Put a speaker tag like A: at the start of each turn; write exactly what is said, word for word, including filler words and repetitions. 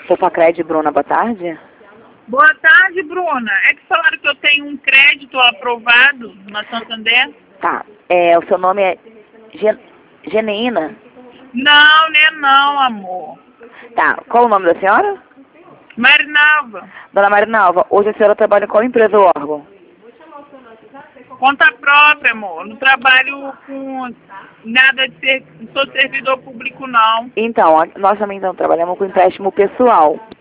A: Fofacred, Bruna, boa tarde.
B: Boa tarde, Bruna. É que falaram que eu tenho um crédito aprovado na Santander?
A: Tá. É, o seu nome é Gen Geneína?
B: Não, né não, amor.
A: Tá. Qual o nome da senhora?
B: Marinalva.
A: Dona Marinalva, hoje a senhora trabalha em qual empresa ou órgão?
B: Conta própria, amor. Não trabalho com nada de ser... Não sou servidor público, não.
A: Então, a- nós também então, trabalhamos com empréstimo pessoal.